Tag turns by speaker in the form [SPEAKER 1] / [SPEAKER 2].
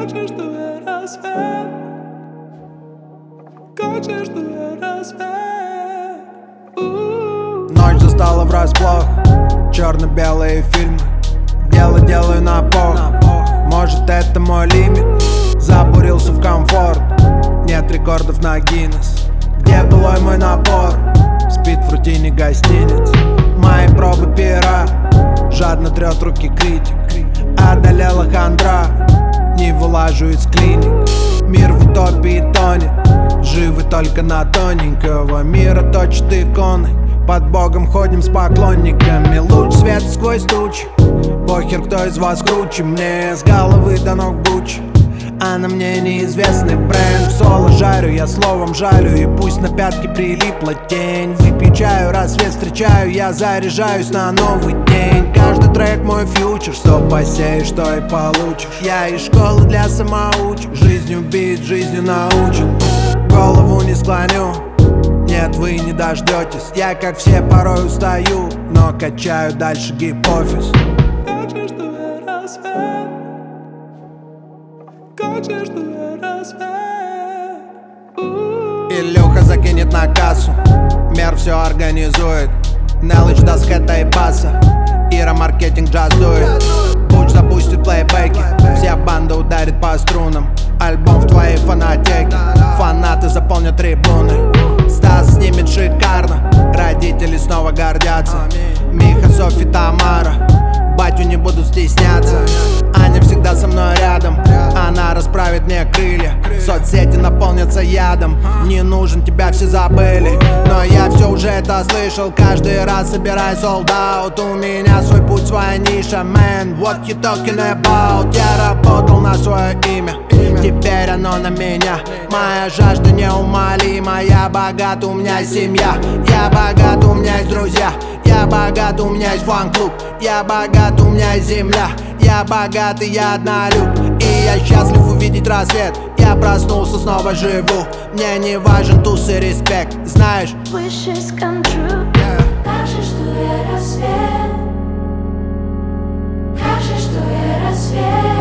[SPEAKER 1] Хочешь, что я рассвет? Хочешь, что я рассвет?
[SPEAKER 2] Ночь застала врасплох, черно-белые фильмы. Дело делаю на пол. Может, это мой лимит. Забурился в комфорт. Нет рекордов на Гиннес. Где былой мой напор? Спит в рутине гостиниц. Мои пробы пера. Жадно трет руки критик. Одолела хандра. Не вылажу из клиник. Мир в утопии тонет. Живы только на тоненького мира точат иконы. Под Богом ходим с поклонниками. Луч света сквозь тучи. Похер, кто из вас круче. Мне с головы до ног бучи. А на мне неизвестный бренд. Соло жарю, я словом жалю. И пусть на пятки прилипла тень. Выпью чаю, рассвет встречаю. Я заряжаюсь на новый день. Каждый трек мой фьючер. Что посеешь, то и получишь. Я из школы для самоучек. Жизнью бит, жизнью научен. Голову не склоню. Нет, вы не дождетесь. Я, как все, порой устаю, но качаю дальше гипофиз.
[SPEAKER 1] Хочешь, что я рассвет? Хочешь, что я рассвет?
[SPEAKER 2] Илюха закинет на кассу. Мер все организует. Нелыч даст хэта и баса. Ира маркетинг джаз дует. Пуч запустит плейбеки. Вся банда ударит по струнам. Альбом в твоей фанатеке. Фанаты заполнят трибуны. Стас снимет шикарно. Родители снова гордятся. Миха, Софи, Тамара. Батю не буду стесняться. Аня всегда со мной рядом. Она расправит мне крылья. Соцсети наполнятся ядом. Не нужен, тебя все забыли. Но я все уже это слышал. Каждый раз собирай sold out. У меня свой путь, своя ниша. Man, what you talking about? Я работал на свое имя. Теперь оно на меня. Моя жажда неумолима. Я богат, у меня семья. Я богат, у меня есть друзья. Я богат, у меня есть фан-клуб. Я богат, у меня есть земля. Я богат, и я однолюб. И я счастлив увидеть рассвет. Я проснулся, снова живу. Мне не важен туз и респект. Знаешь,
[SPEAKER 3] Wishes come true. Кажешь, что я рассвет. Кажешь, что я рассвет.